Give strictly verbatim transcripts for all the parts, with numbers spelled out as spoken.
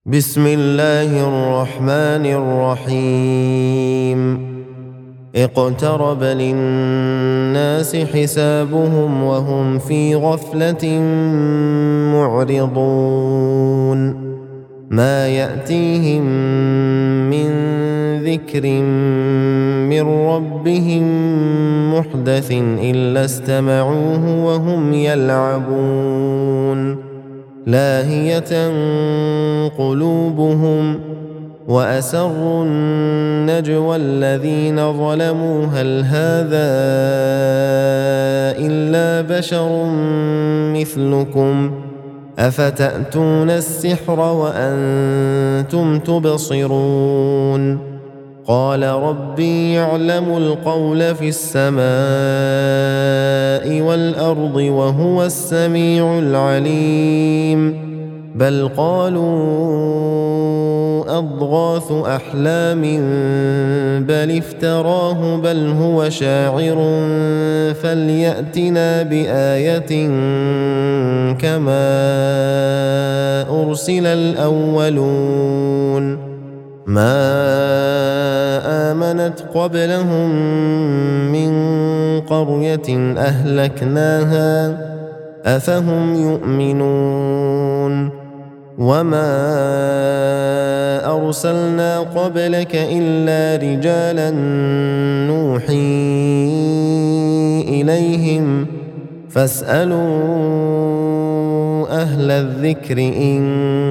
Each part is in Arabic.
بسم الله الرحمن الرحيم اقترب للناس حسابهم وهم في غفلة معرضون ما يأتيهم من ذكر من ربهم محدث إلا استمعوه وهم يلعبون لاهية قلوبهم وأسروا النجوى الذين ظلموا هل هذا إلا بشر مثلكم أفتأتون السحر وأنتم تبصرون قال ربي يعلم القول في السماء والأرض وهو السميع العليم بل قالوا أضغاث أحلام بل افتراه بل هو شاعر فليأتنا بآية كما أرسل الأولون ما آمنت قبلهم من قرية أهلكناها أفهم يؤمنون وما أرسلنا قبلك إلا رجالا نوحي إليهم فاسألوا أهل الذكر إن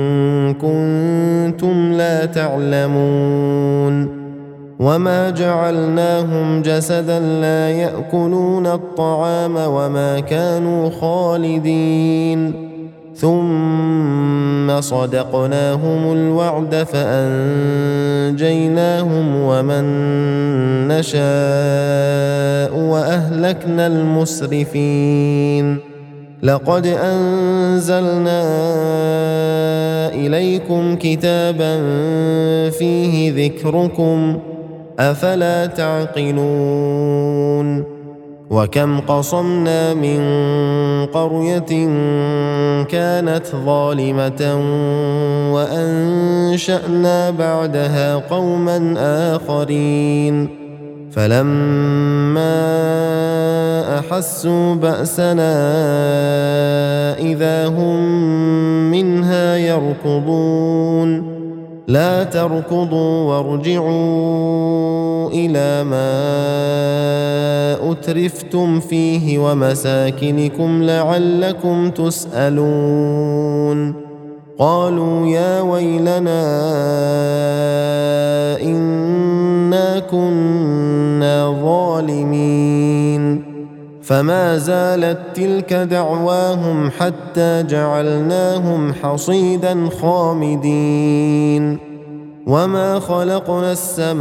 كنتم لا تعلمون وما جعلناهم جسدا لا يأكلون الطعام وما كانوا خالدين ثم صدقناهم الوعد فأنجيناهم ومن نشاء وأهلكنا المسرفين لقد أنزلنا إليكم كتابا فيه ذكركم أفلا تعقلون وكم قصمنا من قرية كانت ظالمة وأنشأنا بعدها قوما آخرين فلما أحسوا بأسنا إذا هم منها يركضون لا تركضوا وارجعوا إلى ما أترفتم فيه ومساكنكم لعلكم تسألون قالوا يا ويلنا إنا كنا ظالمين فما زالت تلك دعواهم حتى جعلناهم حصيدا خامدين وما خلقنا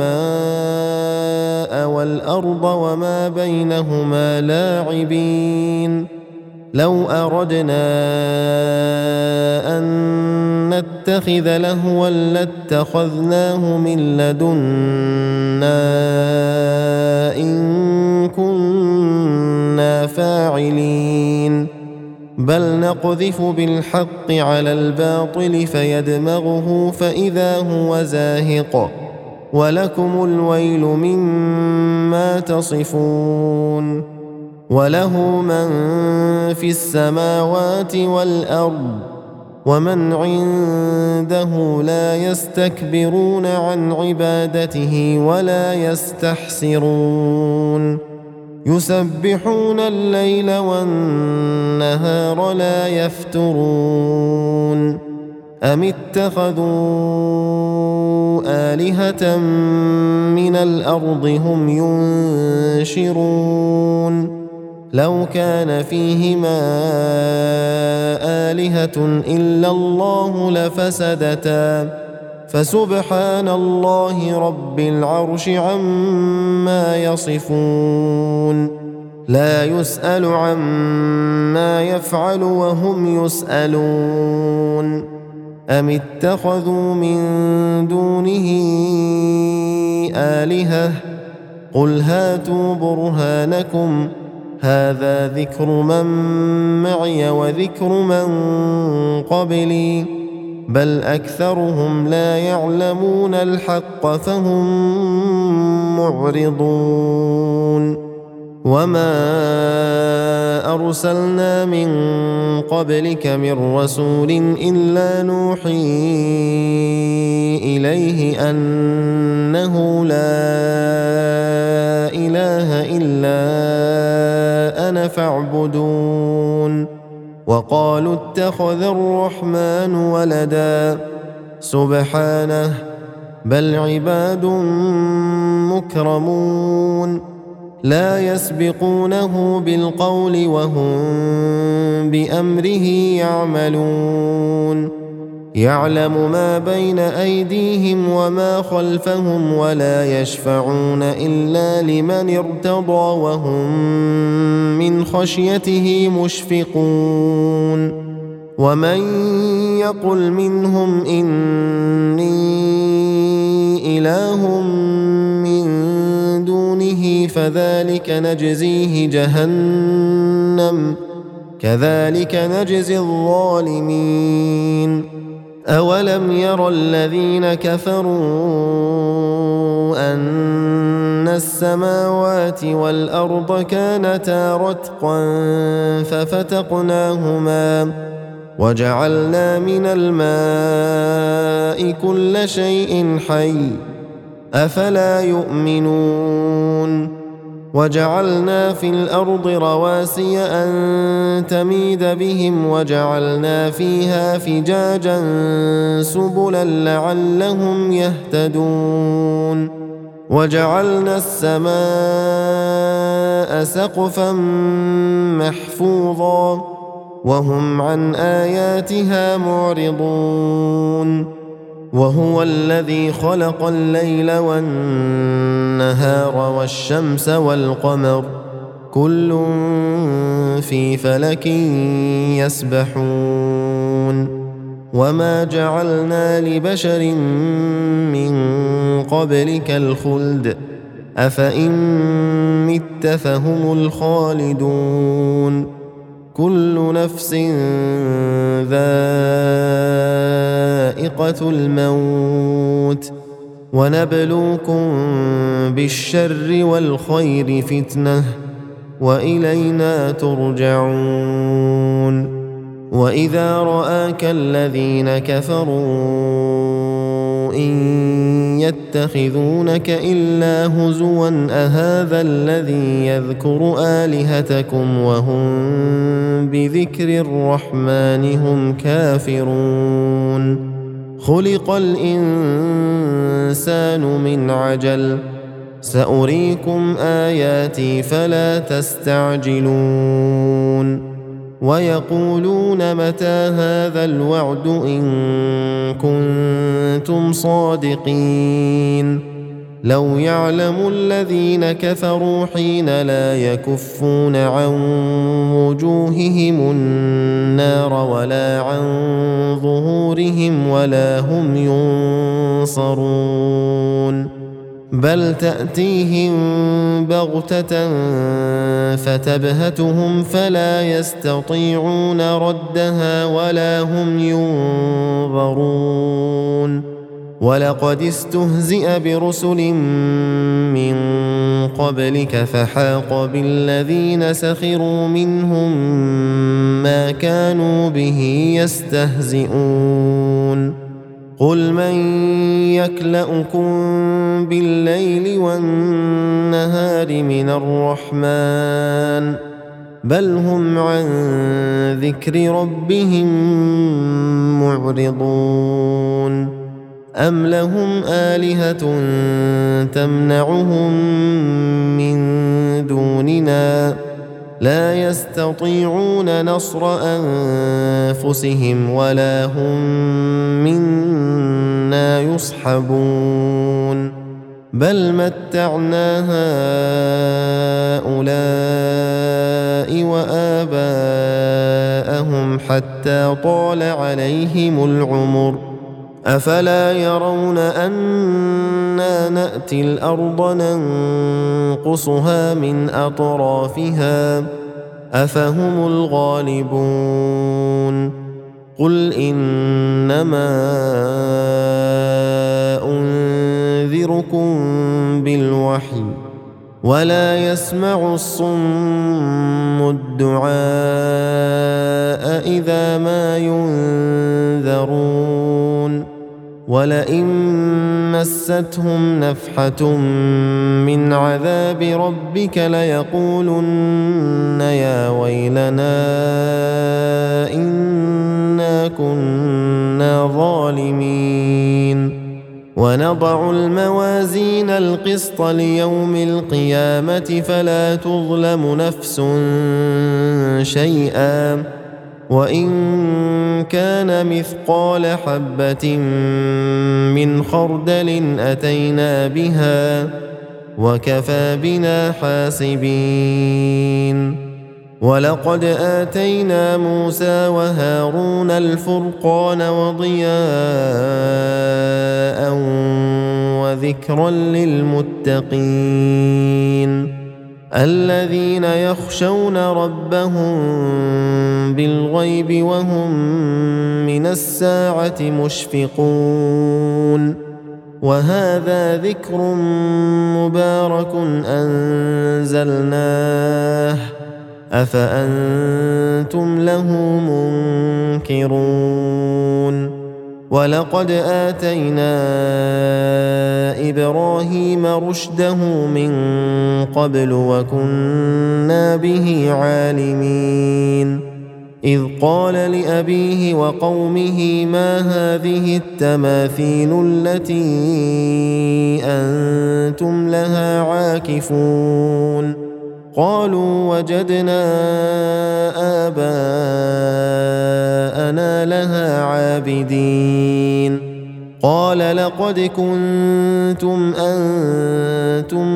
السماء والأرض وما بينهما لاعبين لو أردنا أن نتخذ لهوا لاتخذناه من لدنا إن كنا فاعلين بل نقذف بالحق على الباطل فيدمغه فإذا هو زاهق ولكم الويل مما تصفون وله من في السماوات والأرض ومن عنده لا يستكبرون عن عبادته ولا يستحسرون يسبحون الليل والنهار لا يفترون أم اتخذوا آلهة من الأرض هم ينشرون لو كان فيهما آلهة إلا الله لفسدتا فسبحان الله رب العرش عما يصفون لا يسأل عما يفعل وهم يسألون أم اتخذوا من دونه آلهة قل هاتوا برهانكم هذا ذكر من معي وذكر من قبلي بل أكثرهم لا يعلمون الحق فهم معرضون وما أرسلنا من قبلك من رسول إلا نوحي إليه أنه لا إله إلا أنا فاعبدون وقالوا اتخذ الرحمن ولدا سبحانه بل عباد مكرمون لا يسبقونه بالقول وهم بأمره يعملون يعلم ما بين أيديهم وما خلفهم ولا يشفعون إلا لمن ارتضى وهم من خشيته مشفقون ومن يقل منهم إني إله من دونه فذلك نجزيه جهنم كذلك نجزي الظالمين أولم ير الذين كفروا أن السماوات والأرض كانتا رتقا ففتقناهما وجعلنا من الماء كل شيء حي أفلا يؤمنون وجعلنا في الأرض رواسي أن تميد بهم وجعلنا فيها فجاجا سبلا لعلهم يهتدون وجعلنا السماء سقفا محفوظا وهم عن آياتها معرضون وهو الذي خلق الليل والنهار والشمس والقمر كل في فلك يسبحون وما جعلنا لبشر من قبلك الخلد أفإن مت فهم الخالدون كل نفس ذائقة الموت ونبلوكم بالشر والخير فتنة وإلينا ترجعون وإذا رآك الذين كفروا إن يتخذونك إلا هزوا أهذا الذي يذكر آلهتكم وهم بذكر الرحمن هم كافرون خلق الإنسان من عجل سأريكم آياتي فلا تستعجلون ويقولون متى هذا الوعد إن كنتم صادقين لو يعلم الذين كفروا حين لا يكفون عن وجوههم النار ولا عن ظهورهم ولا هم ينصرون بل تأتيهم بغتة فتبهتهم فلا يستطيعون ردها ولا هم ينظرون ولقد استهزئ برسل من قبلك فحاق بالذين سخروا منهم ما كانوا به يستهزئون قل من يكلؤكم بالليل والنهار من الرحمن بل هم عن ذكر ربهم معرضون أم لهم آلهة تمنعهم من دوننا لا يستطيعون نصر أنفسهم ولا هم منا يصحبون بل متعنا هؤلاء وآباءهم حتى طال عليهم العمر أفلا يرون أنا نأتي الأرض ننقصها من أطرافها أفهم الغالبون قل إنما أنذركم بالوحي ولا يسمع الصم الدعاء إذا ما ينذرون ولئن مستهم نفحة من عذاب ربك ليقولن يا ويلنا إنا كنا ظالمين ونضع الموازين القسط ليوم القيامة فلا تظلم نفس شيئا وإن كان مثقال حبة من خردل أتينا بها وكفى بنا حاسبين ولقد آتينا موسى وهارون الفرقان وضياء وذكرا للمتقين الذين يخشون ربهم بالغيب وهم من الساعة مشفقون وهذا ذكر مبارك أنزلناه أفأنتم له منكرون ولقد آتينا إبراهيم رشده من قبل وكنا به عالمين إذ قال لأبيه وقومه ما هذه التماثيل التي أنتم لها عاكفون قالوا وجدنا آباءنا لها عابدين قال لقد كنتم أنتم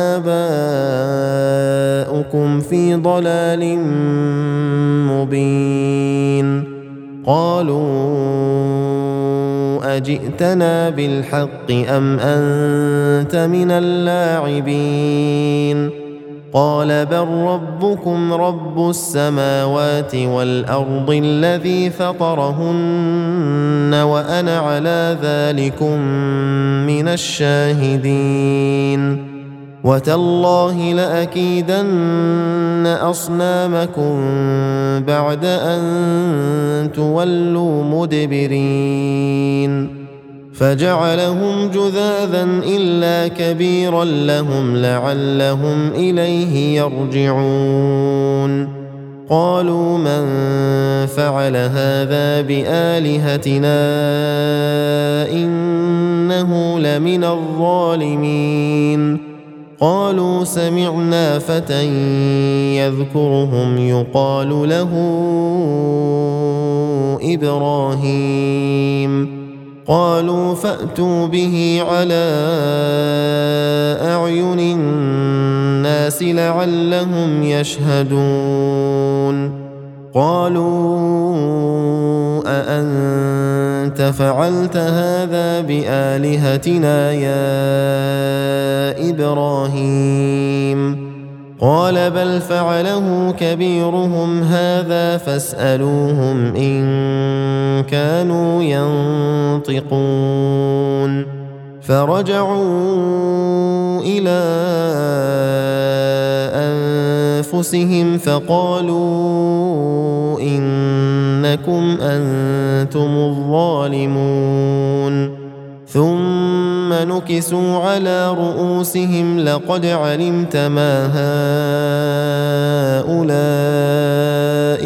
وآباؤكم في ضلال مبين قالوا أجئتنا بالحق أم أنت من اللاعبين قال بل ربكم رب السماوات والأرض الذي فطرهن وأنا على ذلكم من الشاهدين وتالله لأكيدن أصنامكم بعد أن تولوا مدبرين فجعلهم جذاذا إلا كبيرا لهم لعلهم إليه يرجعون قالوا من فعل هذا بآلهتنا إنه لمن الظالمين قالوا سمعنا فتى يذكرهم يقال له إبراهيم قالوا فأتوا به على أعين الناس لعلهم يشهدون قالوا أأنت فعلت هذا بآلهتنا يا إبراهيم قال بل فعله كبيرهم هذا فاسألوهم إن كانوا ينطقون فرجعوا إلى أنفسهم فقالوا إنكم أنتم الظالمون ثم نكسوا على رؤوسهم لقد علمت ما هؤلاء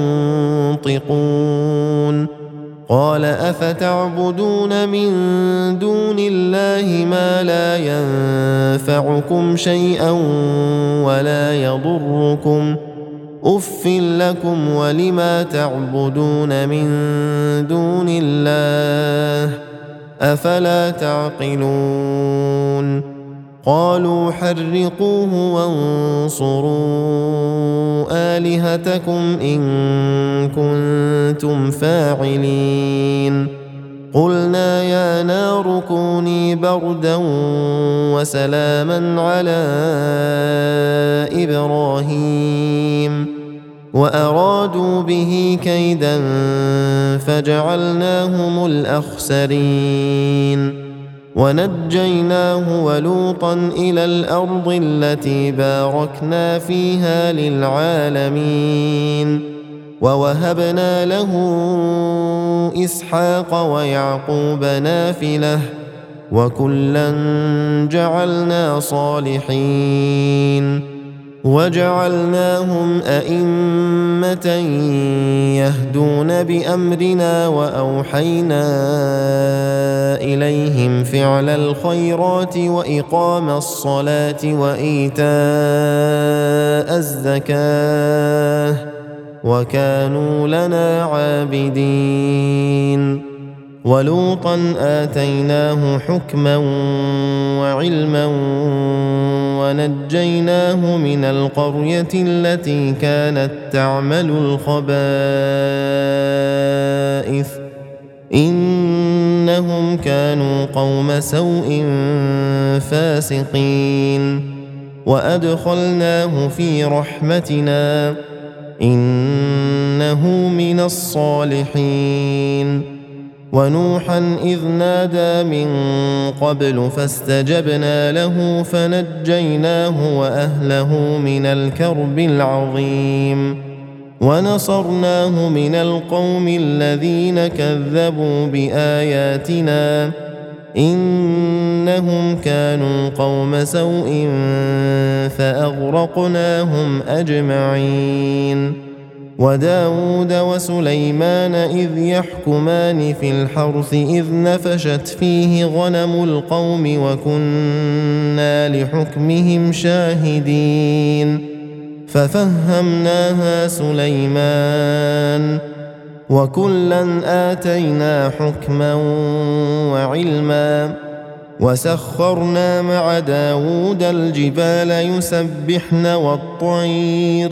ينطقون قال أفتعبدون من دون الله ما لا ينفعكم شيئا ولا يضركم أف لكم ولما تعبدون من دون الله أفلا تعقلون قالوا حرقوه وانصروا آلهتكم إن كنتم فاعلين قلنا يا نار كوني بردا وسلاما على إبراهيم وأرادوا به كيدا فجعلناهم الأخسرين ونجيناه ولوطا إلى الأرض التي باركنا فيها للعالمين ووهبنا له إسحاق ويعقوب نافلة وكلا جعلنا صالحين وجعلناهم أئمة يهدون بأمرنا وأوحينا إليهم فعل الخيرات وإقام الصلاة وإيتاء الزكاة وكانوا لنا عابدين ولوطا آتيناه حكما وعلما ونجيناه من القرية التي كانت تعمل الخبائث إنهم كانوا قوم سوء فاسقين وأدخلناه في رحمتنا إنه من الصالحين ونوحا إذ نادى من قبل فاستجبنا له فنجيناه وأهله من الكرب العظيم ونصرناه من القوم الذين كذبوا بآياتنا إنهم كانوا قوم سوء فأغرقناهم أجمعين وداود وسليمان إذ يحكمان في الحرث إذ نفشت فيه غنم القوم وكنا لحكمهم شاهدين ففهمناها سليمان وكلا آتينا حكما وعلما وسخرنا مع داود الجبال يسبحن والطير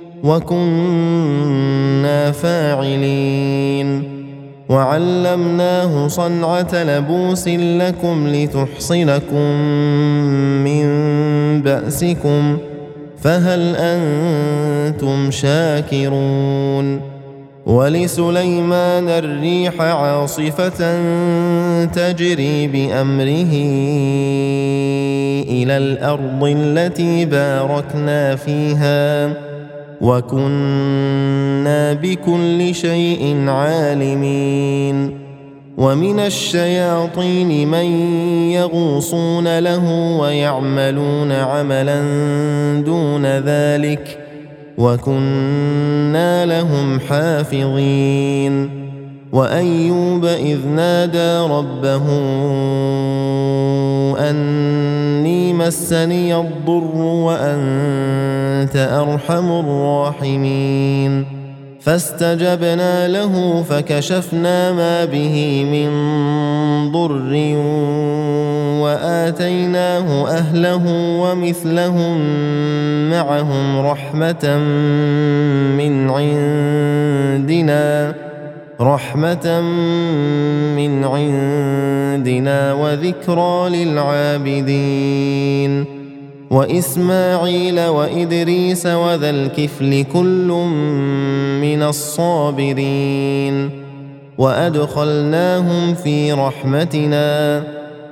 وكنا فاعلين وعلمناه صنعة لبوس لكم لتحصنكم من بأسكم فهل أنتم شاكرون ولسليمان الريح عاصفة تجري بأمره إلى الأرض التي باركنا فيها وكنا بكل شيء عالمين ومن الشياطين من يغوصون له ويعملون عملا دون ذلك وكنا لهم حافظين وأيوب إذ نادى ربه أني مسني الضر وأنت أرحم الراحمين فاستجبنا له فكشفنا ما به من ضر وآتيناه أهله ومثلهم معهم رحمة من عندنا رحمة من عندنا وذكرى للعابدين وإسماعيل وإدريس وذا الكفل كل من الصابرين وأدخلناهم في رحمتنا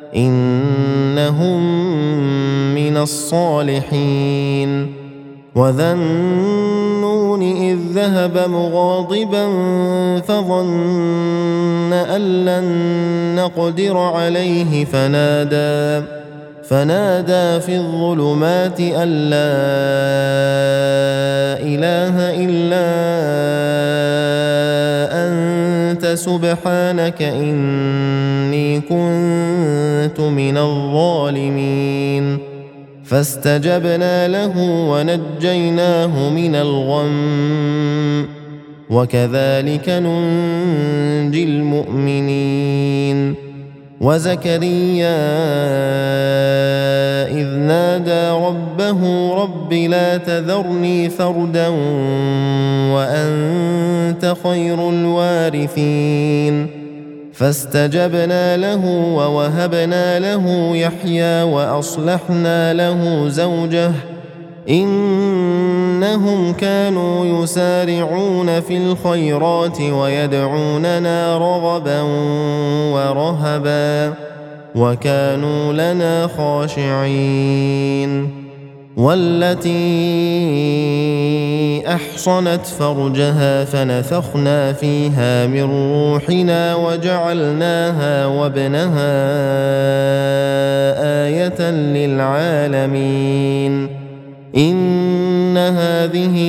إنهم من الصالحين وذا النون إذ ذهب مغاضبا فظن أن لن نقدر عليه فنادى فنادى في الظلمات أن لا إله إلا أنت سبحانك إني كنت من الظالمين فاستجبنا له ونجيناه من الغم وكذلك ننجي المؤمنين وزكريا إذ نادى ربه رب لا تذرني فردا وأنت خير الوارثين فاستجبنا له ووهبنا له يحيى وأصلحنا له زوجه إن إنهم كانوا يسارعون في الخيرات ويدعوننا رغبا ورهبا وكانوا لنا خاشعين. والتي أحصنت فرجها فنفخنا فيها من روحنا وجعلناها وابنها آية للعالمين. إن هذه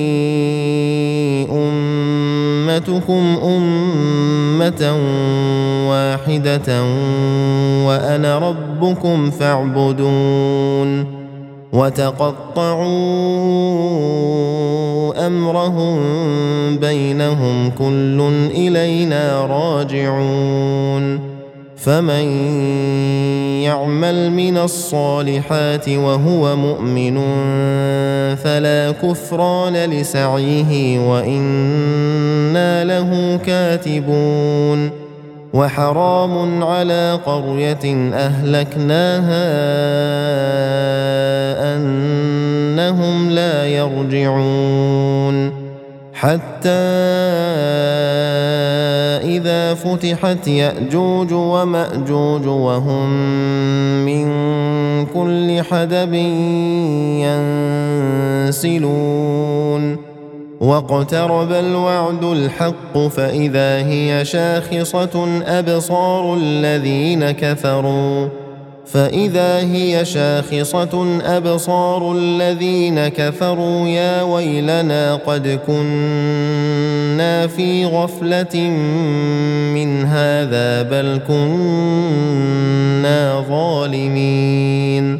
أمتكم أمة واحدة وأنا ربكم فاعبدون. وتقطعوا أمرهم بينهم كل إلينا راجعون. فمن يعمل من الصالحات وهو مؤمن فلا كفران لسعيه وإنا له كاتبون. وحرام على قرية أهلكناها أنهم لا يرجعون. حتى إذا فتحت يأجوج ومأجوج وهم من كل حدب ينسلون. واقترب الوعد الحق فإذا هي شاخصة أبصار الذين كفروا فإذا هي شاخصة أبصار الذين كفروا يا ويلنا قد كنا في غفلة من هذا بل كنا ظالمين.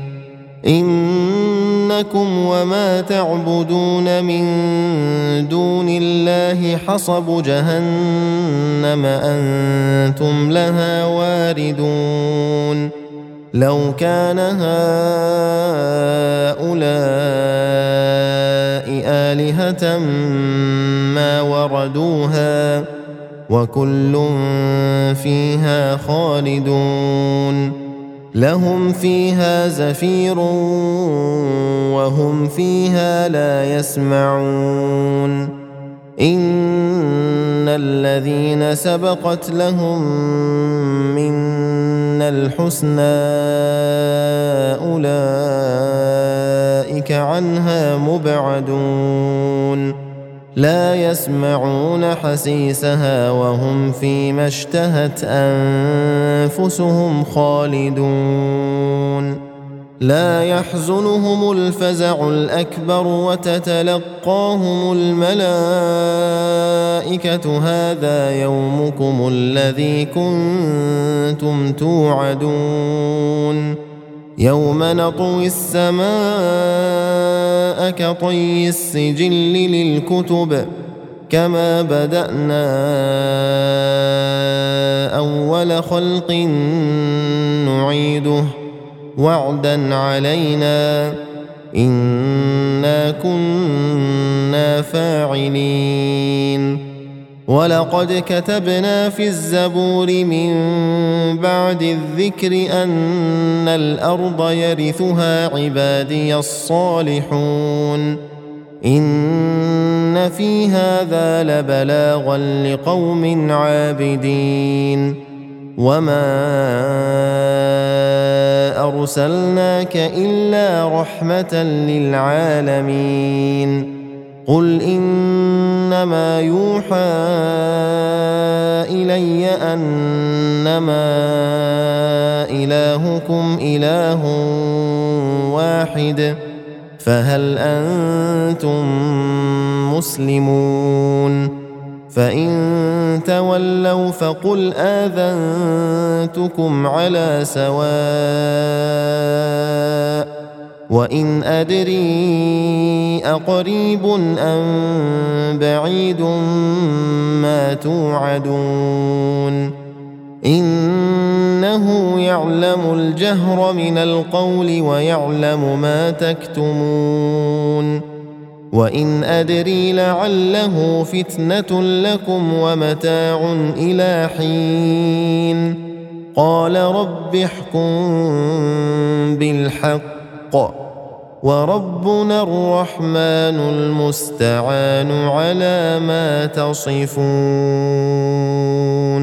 إنكم وما تعبدون من دون الله حصب جهنم أنتم لها واردون. لو كان هؤلاء آلهة ما وردوها وكل فيها خالدون. لهم فيها زفير وهم فيها لا يسمعون. إن الذين سبقت لهم منا الحسنى أولئك عنها مبعدون. لا يسمعون حسيسها وهم فيما اشتهت أنفسهم خالدون. لا يحزنهم الفزع الأكبر وتتلقاهم الملائكة هذا يومكم الذي كنتم توعدون. يوم نطوي السماء كطي السجل للكتب كما بدأنا أول خلق نعيده وعدا علينا إنا كنا فاعلين. ولقد كتبنا في الزبور من بعد الذكر أن الأرض يرثها عبادي الصالحون. إن في هذا لبلاغا لقوم عابدين. وما أرسلناك إلا رحمة للعالمين. قل إنما يوحى إلي أنما إلهكم إله واحد فهل أنتم مسلمون؟ فإن تولوا فقل آذنتكم على سواء. وإن أدري أقريب أم بعيد ما توعدون. إنه يعلم الجهر من القول ويعلم ما تكتمون. وإن أدري لعله فتنة لكم ومتاع إلى حين. قال رب احكم بالحق وربنا الرحمن المستعان على ما تصفون.